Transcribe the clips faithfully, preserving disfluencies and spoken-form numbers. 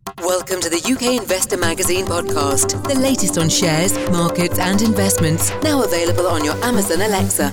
Welcome to the U K Investor Magazine podcast, the latest on shares, markets and investments, now available on your Amazon Alexa.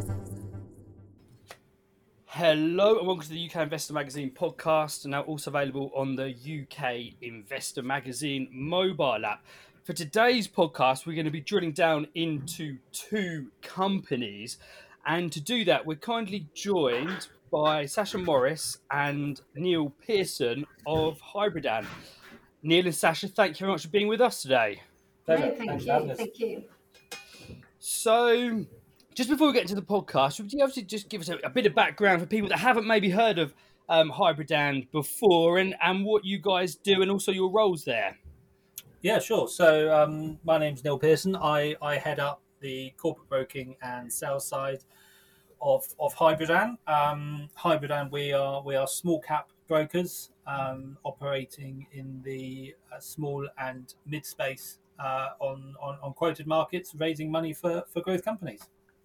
Hello and welcome to the U K Investor Magazine podcast, and now also available on the U K Investor Magazine mobile app. For today's podcast, we're going to be drilling down into two companies, and to do that, we're kindly joined by Sasha Morris and Neil Pearson of Hybridan. Neil and Sasha, thank you very much for being with us today. Pleasure. No, thank Thanks for you. having us. Thank you. So, just before we get into the podcast, would you have to just give us a, a bit of background for people that haven't maybe heard of um, Hybridan before, and, and what you guys do, and also your roles there? Yeah, sure. So um, my name's Neil Pearson. I, I head up the corporate broking and sales side of of Hybridan. Um, Hybridan, we are we are small cap brokers um, operating in the uh, small and mid space uh, on, on on quoted markets, raising money for for growth companies.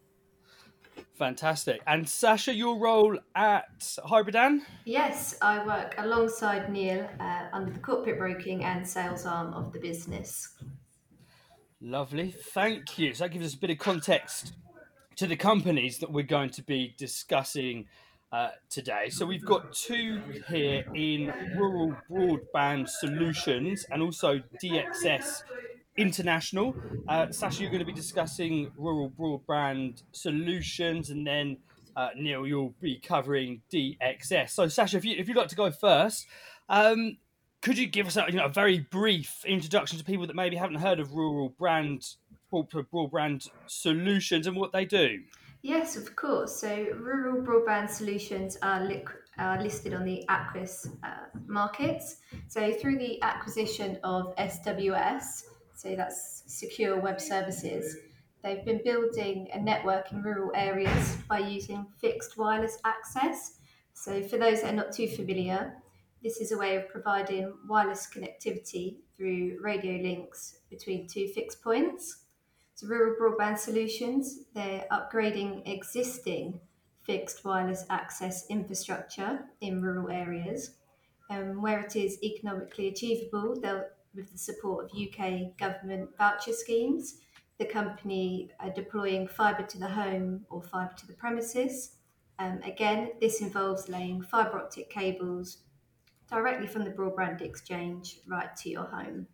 Fantastic. And Sasha, your role at Hybridan? Yes, I work alongside Neil uh, under the corporate broking and sales arm of the business. Lovely. Thank you. So that gives us a bit of context to the companies that we're going to be discussing uh, today. So we've got two here in Rural Broadband Solutions and also D X S International. Uh, Sasha, you're going to be discussing Rural Broadband Solutions, and then uh, Neil, you'll be covering D X S. So Sasha, if, you, if you'd like to go first, um, could you give us a, you know, a very brief introduction to people that maybe haven't heard of Rural Brand Broadband Solutions and what they do? Yes, of course. So rural broadband solutions are, li- are listed on the Aquis uh, markets. So through the acquisition of S W S, so that's Secure Web Services, they've been building a network in rural areas by using fixed wireless access. So for those that are not too familiar, this is a way of providing wireless connectivity through radio links between two fixed points. So Rural Broadband Solutions, they're upgrading existing fixed wireless access infrastructure in rural areas. Um, where it is economically achievable, they'll, with the support of U K government voucher schemes, the company are deploying fibre to the home or fibre to the premises. Um, again, this involves laying fibre optic cables directly from the broadband exchange right to your home.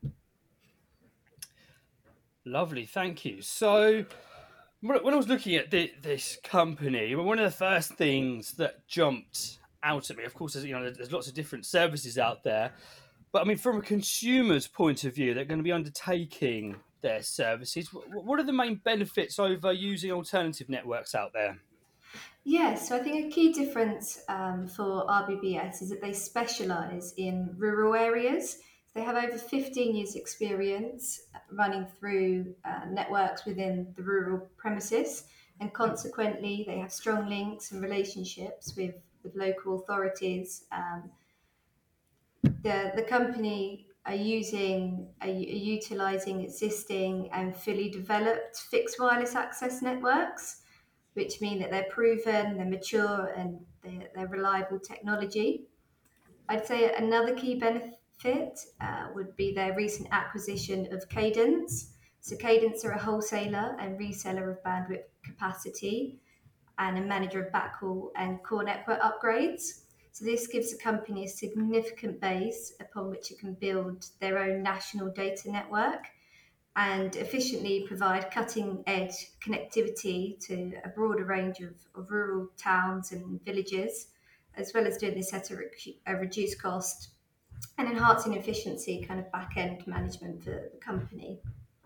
Lovely, thank you. So, when I was looking at the, this company, one of the first things that jumped out at me, of course, is, you know, there's lots of different services out there, but I mean, from a consumer's point of view, they're going to be undertaking their services. What are the main benefits over using alternative networks out there? Yes, so I think a key difference um, for R B B S is that they specialise in rural areas. They have over fifteen years' experience running through uh, networks within the rural premises, and consequently, they have strong links and relationships with, with local authorities. Um, the the company are using are, are utilising existing and fully developed fixed wireless access networks, which mean that they're proven, they're mature, and they're, they're reliable technology. I'd say another key benefit uh, would be their recent acquisition of Cadence. So Cadence are a wholesaler and reseller of bandwidth capacity and a manager of backhaul and core network upgrades. So this gives the company a significant base upon which it can build their own national data network and efficiently provide cutting-edge connectivity to a broader range of, of rural towns and villages, as well as doing this at a, re- a reduced cost and enhancing efficiency, kind of back-end management for the company.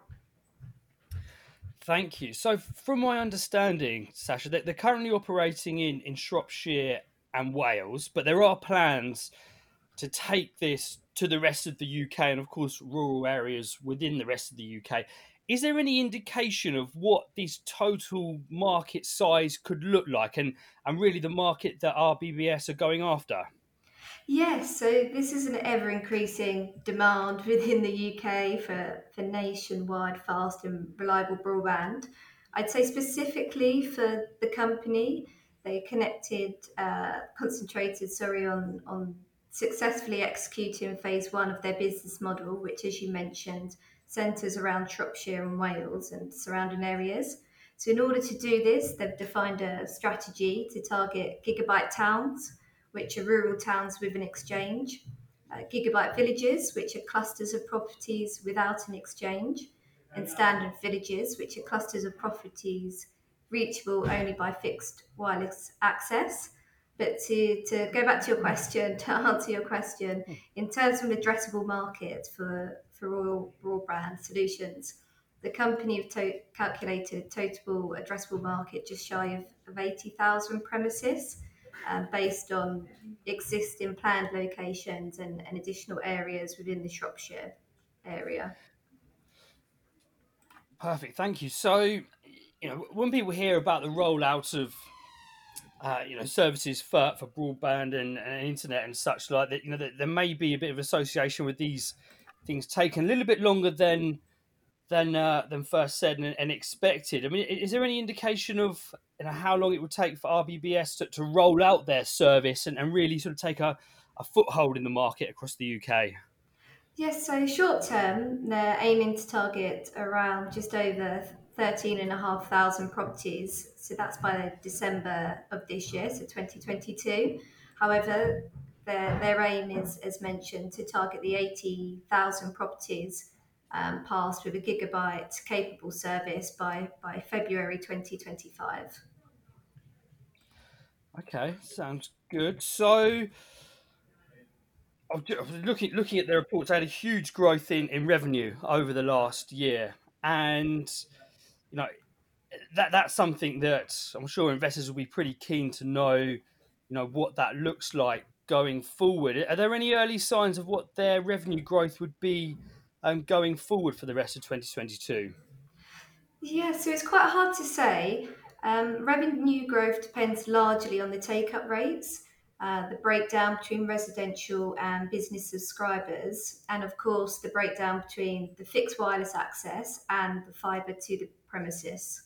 Thank you. So, from my understanding, Sasha, that they're currently operating in, in Shropshire and Wales, but there are plans to take this to the rest of the U K and, of course, rural areas within the rest of the U K. Is there any indication of what this total market size could look like, and, and really the market that R B B S are going after? Yes, so this is an ever increasing demand within the U K for, for nationwide fast and reliable broadband. I'd say specifically for the company, they connected, uh, concentrated, sorry, on, on successfully executing phase one of their business model, which, as you mentioned, centres around Shropshire and Wales and surrounding areas. So, in order to do this, they've defined a strategy to target gigabyte towns, which are rural towns with an exchange, uh, gigabyte villages, which are clusters of properties without an exchange, and standard villages, which are clusters of properties reachable only by fixed wireless access. But to, to go back to your question, to answer your question, in terms of an addressable market for, for rural broadband solutions, the company have to- calculated total addressable market just shy of, of eighty thousand premises, um, based on existing planned locations and, and additional areas within the Shropshire area. Perfect, thank you. So, you know, when people hear about the rollout of uh, you know services for, for broadband and, and internet and such like that, you know, that there may be a bit of association with these things taking a little bit longer than than uh, than first said and, and expected. I mean, is there any indication of, you know, how long it would take for R B B S to, to roll out their service and, and really sort of take a, a foothold in the market across the U K? Yes, so short term, they're aiming to target around just over thirteen and a half thousand properties. So that's by December of this year, so twenty twenty-two. However, their, their aim is, as mentioned, to target the eighty thousand properties um, passed with a gigabyte capable service by, by February twenty twenty-five. Okay, sounds good. So, I was ju- I was looking looking at their reports. They had a huge growth in, in revenue over the last year, and you know that that's something that I'm sure investors will be pretty keen to know. You know what that looks like going forward. Are there any early signs of what their revenue growth would be um, going forward for the rest of twenty twenty-two? Yeah, so it's quite hard to say. Um, revenue growth depends largely on the take-up rates, uh, the breakdown between residential and business subscribers, and of course the breakdown between the fixed wireless access and the fibre to the premises.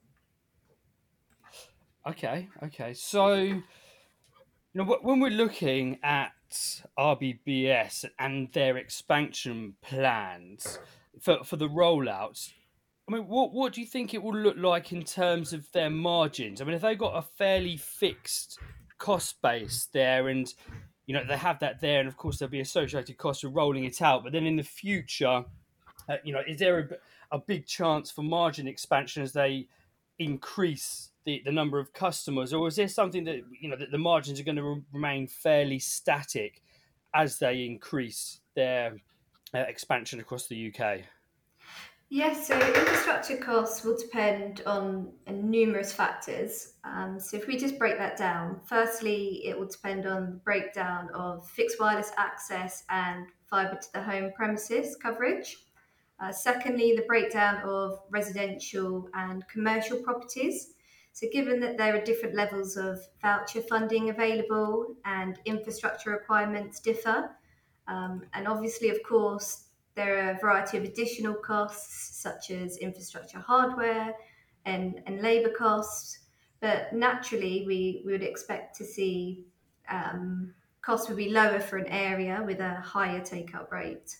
Okay, okay. So, you know, wh- when we're looking at R B B S and their expansion plans for, for the rollouts, I mean, what, what do you think it will look like in terms of their margins? I mean, if they've got a fairly fixed cost base there and, you know, they have that there, and of course there'll be associated costs of rolling it out, but then in the future, uh, you know, is there a, b- a big chance for margin expansion as they increase the, the number of customers, or is there something that, you know, that the margins are going to re- remain fairly static as they increase their uh, expansion across the U K? Yes, so infrastructure costs will depend on uh, numerous factors. Um, so if we just break that down, firstly, it will depend on the breakdown of fixed wireless access and fibre to the home premises coverage. Uh, secondly, the breakdown of residential and commercial properties. So given that there are different levels of voucher funding available and infrastructure requirements differ, um, and obviously, of course, there are a variety of additional costs, such as infrastructure hardware and, and labour costs. But naturally, we, we would expect to see um, costs would be lower for an area with a higher take up rate.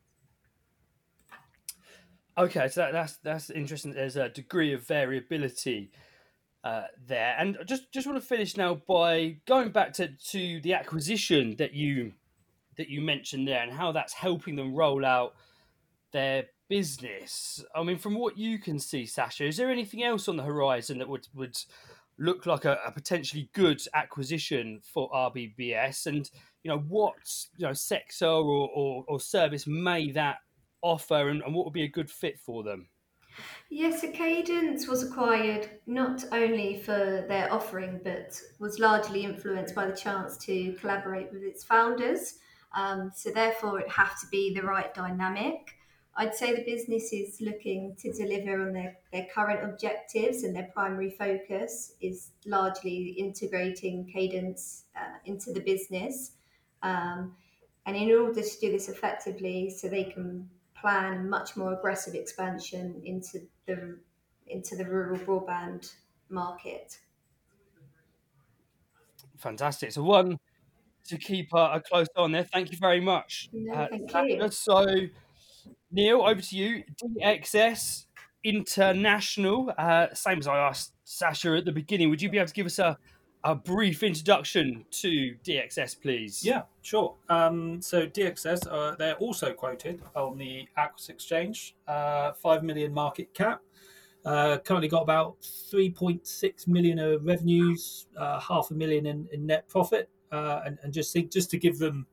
Okay, so that, that's that's interesting. There's a degree of variability uh, there, and I just just want to finish now by going back to, to the acquisition that you that you mentioned there, and how that's helping them roll out their business. I mean, from what you can see, Sasha, is there anything else on the horizon that would would look like a, a potentially good acquisition for R B B S? And you know, what, you know, sector or, or, or service may that offer, and, and what would be a good fit for them? Yes, so Cadence was acquired not only for their offering, but was largely influenced by the chance to collaborate with its founders. Um, so therefore, it have to be the right dynamic. I'd say the business is looking to deliver on their, their current objectives, and their primary focus is largely integrating Cadence uh, into the business. Um, and in order to do this effectively, so they can plan much more aggressive expansion into the into the rural broadband market. Fantastic. So one to keep a, a close eye on there. Thank you very much, No, uh, thank Sasha. you. So, Neil, over to you. D X S International. Uh, same as I asked Sasha at the beginning. Would you be able to give us a, a brief introduction to D X S, please? Yeah, sure. Um, so D X S, uh, they're also quoted on the Aquis Exchange, uh, five million market cap. Uh, currently got about three point six million of revenues, uh, half a million in, in net profit. Uh, and, and just think, just to give them,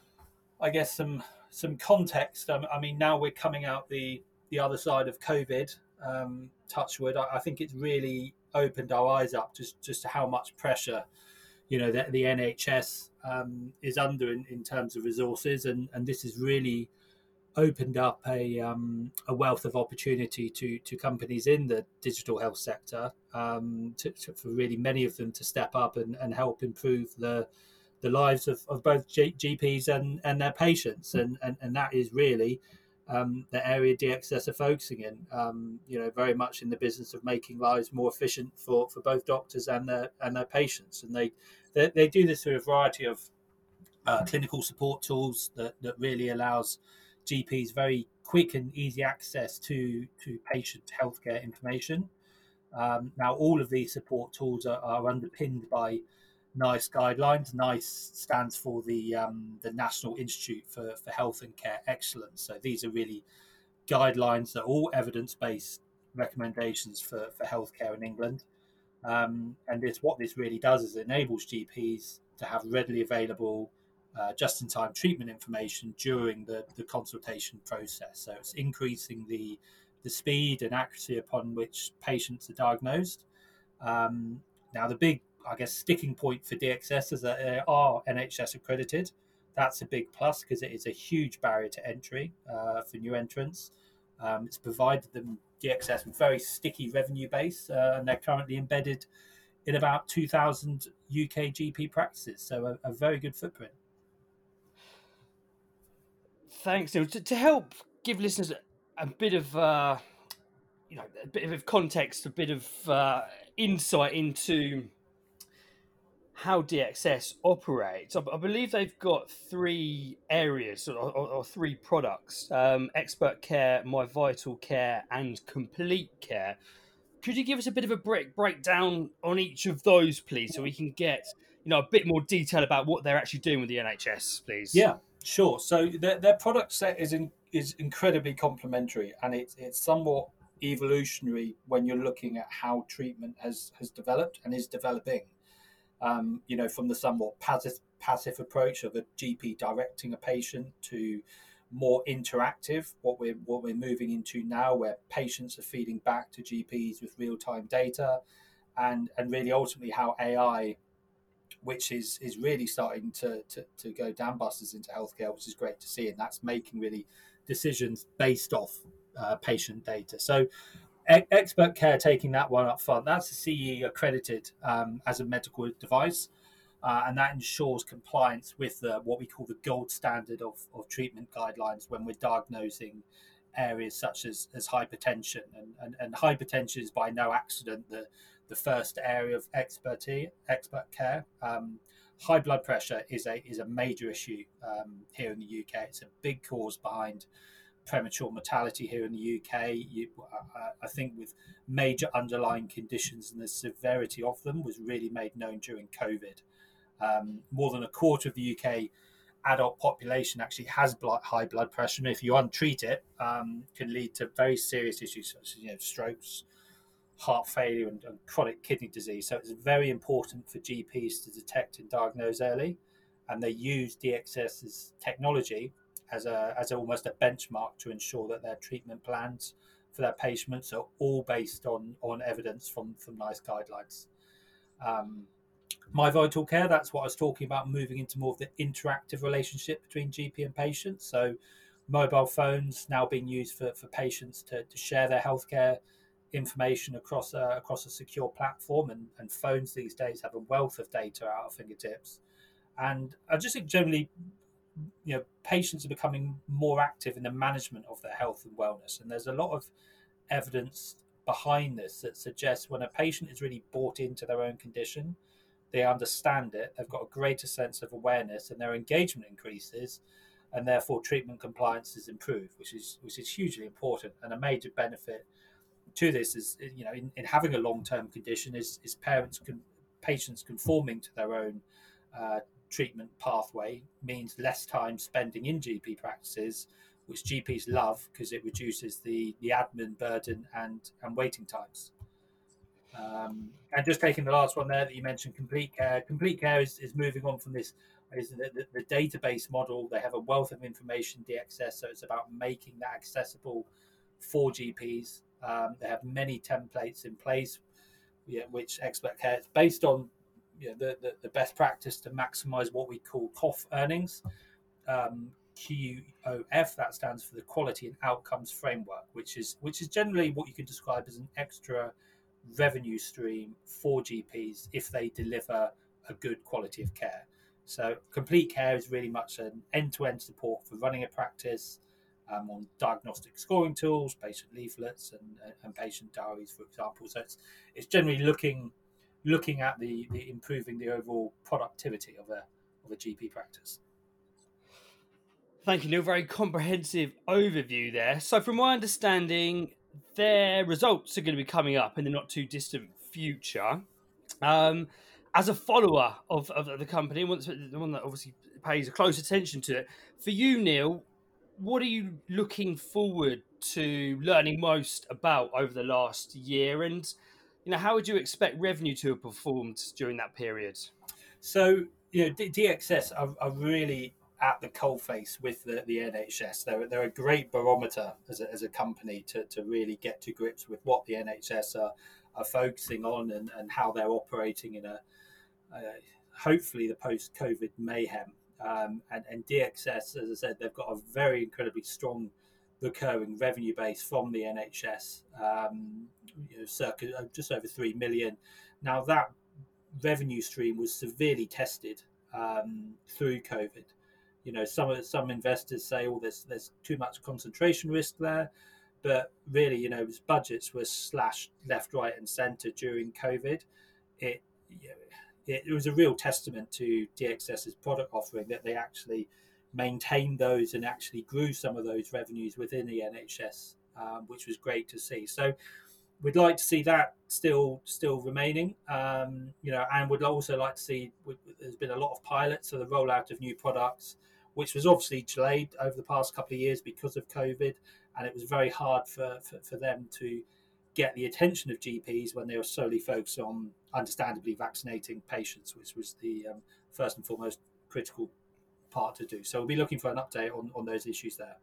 I guess, some some context. Um, I mean, now we're coming out the the other side of COVID. Um, touch wood. I, I think it's really opened our eyes up just just to how much pressure, you know, that the N H S um, is under in, in terms of resources, and and this has really opened up a um, a wealth of opportunity to to companies in the digital health sector, um, to, to, for really many of them to step up and, and help improve the the lives of, of both G- GPs and, and their patients, and, and and that is really um, the area D X S are focusing in. Um, you know, very much in the business of making lives more efficient for, for both doctors and their and their patients, and they they, they do this through a variety of uh, clinical support tools that, that really allows G Ps very quick and easy access to to patient healthcare information. Um, now, all of these support tools are, are underpinned by NICE guidelines. NICE stands for the um, the National Institute for, for Health and Care Excellence. So these are really guidelines that are all evidence based recommendations for, for healthcare in England. Um, and this what this really does is it enables G Ps to have readily available uh, just-in-time treatment information during the, the consultation process. So it's increasing the the speed and accuracy upon which patients are diagnosed. Um, now, the big, I guess, sticking point for D X S is that they are N H S accredited. That's a big plus because it is a huge barrier to entry uh, for new entrants. Um, it's provided them D X S with very sticky revenue base, uh, and they're currently embedded in about two thousand U K G P practices, so a, a very good footprint. Thanks, Neil. To, to help give listeners a, a bit of uh, you know a bit of context, a bit of uh, insight into how D X S operates. I, I believe they've got three areas or, or, or three products: um, Expert Care, My Vital Care, and Complete Care. Could you give us a bit of a break breakdown on each of those, please, so we can get you know a bit more detail about what they're actually doing with the N H S, please? Yeah, sure. So their, their product set is in, is incredibly complementary, and it's it's somewhat evolutionary when you're looking at how treatment has has developed and is developing. Um, you know, from the somewhat passive passive approach of a G P directing a patient to more interactive, what we're what we're moving into now, where patients are feeding back to G Ps with real time data, and and really ultimately how A I, which is is really starting to, to to go dambusters into healthcare, which is great to see, and that's making really decisions based off uh, patient data. So Expert Care, taking that one up front, that's a C E accredited um, as a medical device, uh, and that ensures compliance with the, what we call the gold standard of, of treatment guidelines when we're diagnosing areas such as, as hypertension. And, and, and hypertension is by no accident the, the first area of expertise, expert care. Um, high blood pressure is a is a major issue um, here in the U K. It's a big cause behind premature mortality here in the U K. You, uh, I think with major underlying conditions, and the severity of them was really made known during COVID. Um, more than a quarter of the U K adult population actually has blood, high blood pressure, and if you untreat it, um, can lead to very serious issues such as you know strokes, heart failure, and, and chronic kidney disease. So it's very important for G Ps to detect and diagnose early, and they use DXS's technology as a as almost a benchmark to ensure that their treatment plans for their patients are all based on on evidence from from NICE guidelines. Um, My Vital Care, that's what I was talking about, moving into more of the interactive relationship between G P and patients. So mobile phones now being used for, for patients to, to share their healthcare information across a, across a secure platform, and, and phones these days have a wealth of data at our fingertips. And I just think generally, you know, patients are becoming more active in the management of their health and wellness. And there's a lot of evidence behind this that suggests when a patient is really bought into their own condition, they understand it, they've got a greater sense of awareness, and their engagement increases, and therefore treatment compliance is improved, which is which is hugely important. And a major benefit to this is, you know, in, in having a long-term condition is is parents can patients conforming to their own uh, treatment pathway means less time spending in G P practices, which G Ps love because it reduces the the admin burden and and waiting times. Um, and just taking the last one there that you mentioned, Complete Care. Complete Care is, is moving on from this is the, the, the database model. They have a wealth of information, D X S, so it's about making that accessible for G Ps. Um, they have many templates in place, yeah, which Expert Care is based on, you know, the, the, the best practice to maximize what we call C O F earnings. Um, Q O F, that stands for the Quality and Outcomes Framework, which is which is generally what you can describe as an extra revenue stream for G Ps if they deliver a good quality of care. So Complete Care is really much an end-to-end support for running a practice, um, on diagnostic scoring tools, patient leaflets, and, and patient diaries, for example. So it's it's generally looking looking at the, the improving the overall productivity of a of a G P practice. Thank you, Neil. Very comprehensive overview there. So, from my understanding, their results are going to be coming up in the not too distant future. Um, as a follower of, of the company, the one that obviously pays close attention to it, for you, Neil, what are you looking forward to learning most about over the last year? And, you know, how would you expect revenue to have performed during that period? So, you know, D- DXS are, are really at the coalface with the, the N H S. They're, they're a great barometer as a, as a company to, to really get to grips with what the N H S are, are focusing on, and, and how they're operating in a uh, hopefully the post-COVID mayhem. Um, and, and D X S, as I said, they've got a very incredibly strong recurring revenue base from the N H S, um, you know, circa just over three million. Now that revenue stream was severely tested um, through COVID. You know, some some investors say, "Oh, there's there's too much concentration risk there," but really, you know, budgets were slashed left, right, and centre during COVID. It it, it was a real testament to DXS's product offering that they actually maintained those and actually grew some of those revenues within the N H S, um, which was great to see. So we'd like to see that still still remaining, um, you know, and we'd also like to see. There's been a lot of pilots, so the rollout of new products, which was obviously delayed over the past couple of years because of COVID, and it was very hard for, for, for them to get the attention of G Ps when they were solely focused on, understandably, vaccinating patients, which was the um, first and foremost critical part to do. So we'll be looking for an update on, on those issues there.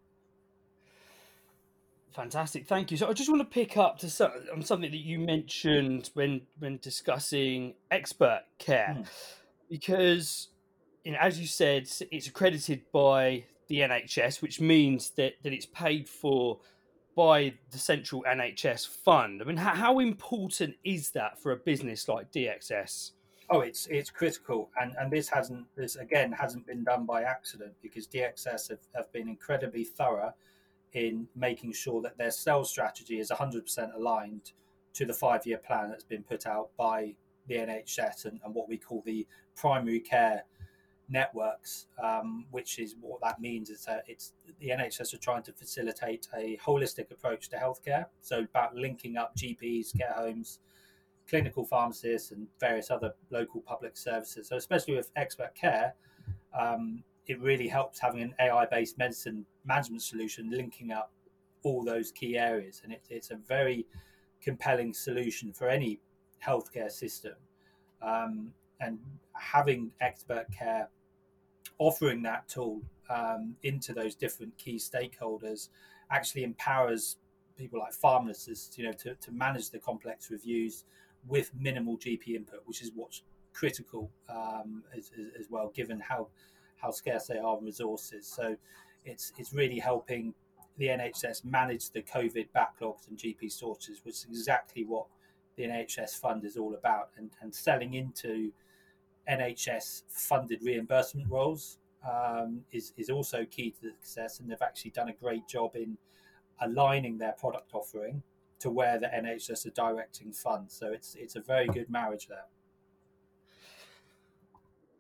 Fantastic, thank you. So I just want to pick up to some, on something that you mentioned when when discussing Expert Care, Hmm. because, you know, as you said, it's accredited by the N H S, which means that, that it's paid for by the central N H S fund. I mean, how, how important is that for a business like D X S? Oh, it's it's critical, and and this hasn't this again hasn't been done by accident, because D X S have, have been incredibly thorough in making sure that their sales strategy is one hundred percent aligned to the five-year plan that's been put out by the N H S and, and what we call the primary care networks, um, which is what that means is that it's the N H S are trying to facilitate a holistic approach to healthcare. So about linking up G Ps, care homes, clinical pharmacists, and various other local public services. So especially with Expert Care, um, it really helps having an A I-based medicine management solution linking up all those key areas, and it, it's a very compelling solution for any healthcare system. Um, and having Expert Care offering that tool um, into those different key stakeholders actually empowers people like pharmacists, you know, to, to manage the complex reviews with minimal G P input, which is what's critical um, as, as well, given how how scarce they are in resources. So it's it's really helping the N H S manage the COVID backlogs and G P shortages, which is exactly what the N H S fund is all about, and, and selling into N H S funded reimbursement roles um, is, is also key to the success, and they've actually done a great job in aligning their product offering to where the N H S are directing funds. So it's it's a very good marriage there.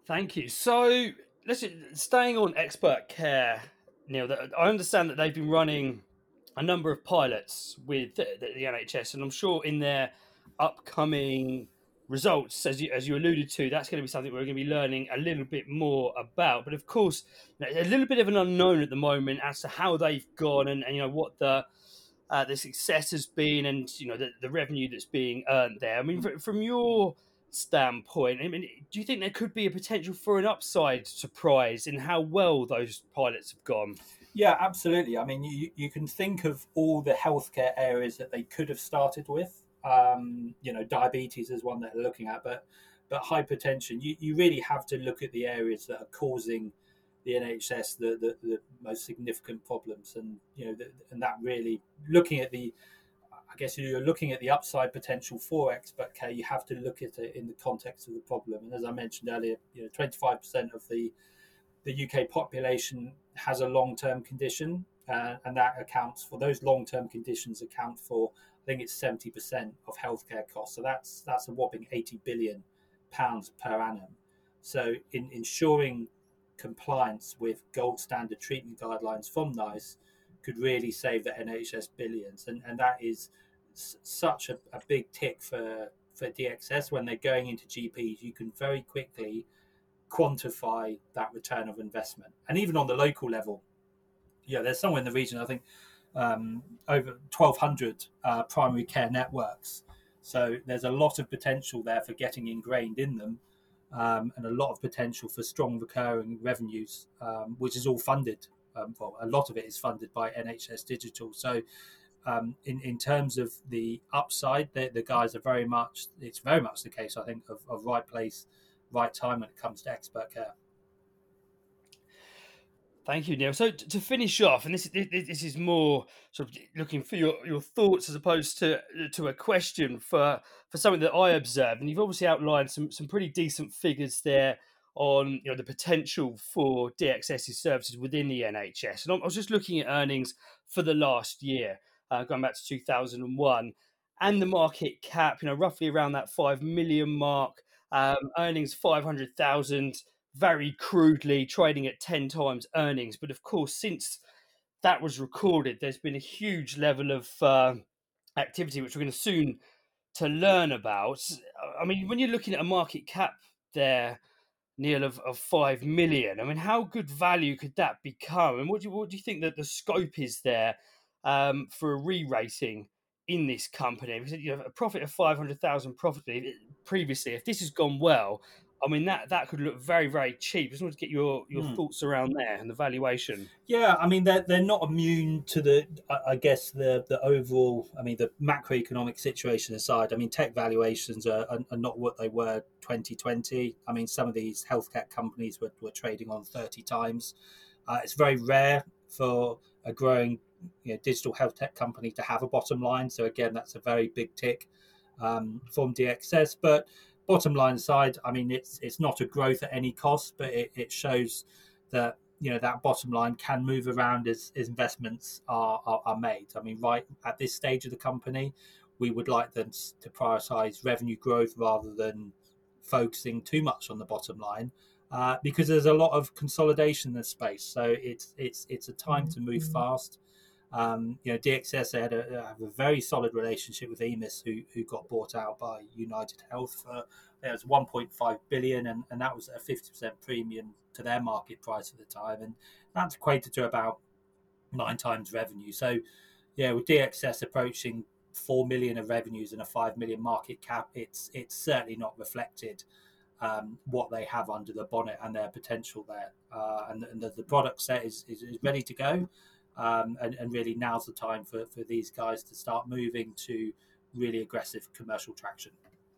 Thank you. So, listen, staying on expert care, Neil, that I understand that they've been running a number of pilots with the, the, the N H S, and I'm sure in their upcoming results, as you as you alluded to, that's going to be something we're going to be learning a little bit more about. But of course, you know, a little bit of an unknown at the moment as to how they've gone and, and you know what the uh, the success has been, and you know the, the revenue that's being earned there. I mean, fr- from your standpoint, I mean, do you think there could be a potential for an upside surprise in how well those pilots have gone? Yeah, absolutely. I mean, you, you can think of all the healthcare areas that they could have started with. Um, you know, diabetes is one that they're looking at, but but hypertension, you, you really have to look at the areas that are causing the N H S the, the, the most significant problems, and you know, the, and that really looking at the, I guess if you're looking at the upside potential for expert care, you have to look at it in the context of the problem. And as I mentioned earlier, you know, twenty-five percent of the the U K population has a long-term condition, uh, and that accounts for those long-term conditions account for, I think it's seventy percent of healthcare costs. So that's that's a whopping eighty billion pounds per annum. So in ensuring compliance with gold standard treatment guidelines from NICE could really save the N H S billions, and and that is s- such a, a big tick for for D X S. When they're going into G Ps, you can very quickly quantify that return of investment. And even on the local level, yeah, there's somewhere in the region, I think, um, over twelve hundred uh, primary care networks. So there's a lot of potential there for getting ingrained in them, um, and a lot of potential for strong recurring revenues, um, which is all funded. Um, well, a lot of it is funded by N H S Digital. So um, in, in terms of the upside, the, the guys are very much, it's very much the case, I think, of, of right place, right time when it comes to expert care. Thank you, Neil. So to finish off, and this this is more sort of looking for your, your thoughts as opposed to to a question for for something that I observed, and you've obviously outlined some some pretty decent figures there on you know the potential for DXS's services within the N H S. And I was just looking at earnings for the last year, uh, going back to two thousand one, and the market cap, you know, roughly around that five million mark, um, earnings five hundred thousand. Very crudely trading at ten times earnings. But of course, since that was recorded, there's been a huge level of uh, activity, which we're going to soon to learn about. I mean, when you're looking at a market cap there, Neil, of, of five million, I mean, how good value could that become? And what do you, what do you think that the scope is there um, for a re-rating in this company? Because you know, a profit of five hundred thousand profit previously, if this has gone well, I mean, that, that could look very, very cheap. I just want to get your, your Hmm. thoughts around there and the valuation. Yeah, I mean they're they're not immune to the I I guess the the overall I mean the macroeconomic situation aside. I mean tech valuations are, are, are not what they were twenty twenty. I mean some of these healthcare companies were, were trading on thirty times. Uh, it's very rare for a growing you know, digital health tech company to have a bottom line. So again, that's a very big tick um, from D X S. But bottom line aside, I mean it's it's not a growth at any cost, but it, it shows that you know that bottom line can move around as, as investments are, are are made. I mean, right at this stage of the company, we would like them to prioritize revenue growth rather than focusing too much on the bottom line, uh, because there's a lot of consolidation in the space. So it's it's it's a time to move fast. Um, you know, D X S had a, have a very solid relationship with E M I S, who who got bought out by United Health for it was one point five billion, and, and that was a fifty percent premium to their market price at the time, and that's equated to about nine times revenue. So, yeah, with D X S approaching four million of revenues and a five million market cap, it's it's certainly not reflected um, what they have under the bonnet and their potential there, uh, and, and the, the product set is, is, is ready to go. Um, and, and really now's the time for, for these guys to start moving to really aggressive commercial traction.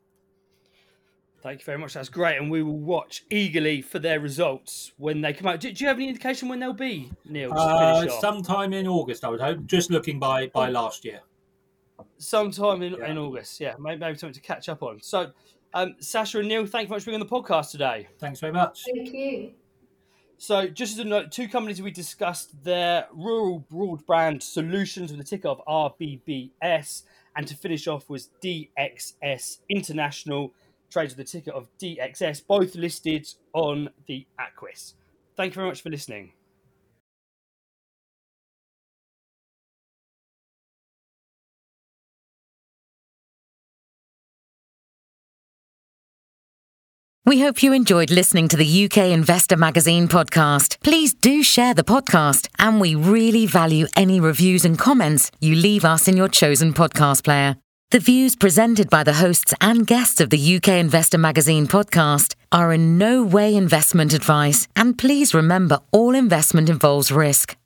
Thank you very much. That's great. And we will watch eagerly for their results when they come out. Do, do you have any indication when they'll be, Neil? Just to finish Uh, off. sometime in August, I would hope. Just looking by by last year. Sometime in, Yeah. in August. Yeah, maybe, maybe something to catch up on. So, um, Sasha and Neil, thank you very much for being on the podcast today. Thanks very much. Thank you. So, just as a note, two companies we discussed their rural broadband solutions with the ticker of R B B S, and to finish off was D X S International, trades with the ticker of D X S, both listed on the Aquis. Thank you very much for listening. We hope you enjoyed listening to the U K Investor Magazine podcast. Please do share the podcast, and we really value any reviews and comments you leave us in your chosen podcast player. The views presented by the hosts and guests of the U K Investor Magazine podcast are in no way investment advice, and please remember all investment involves risk.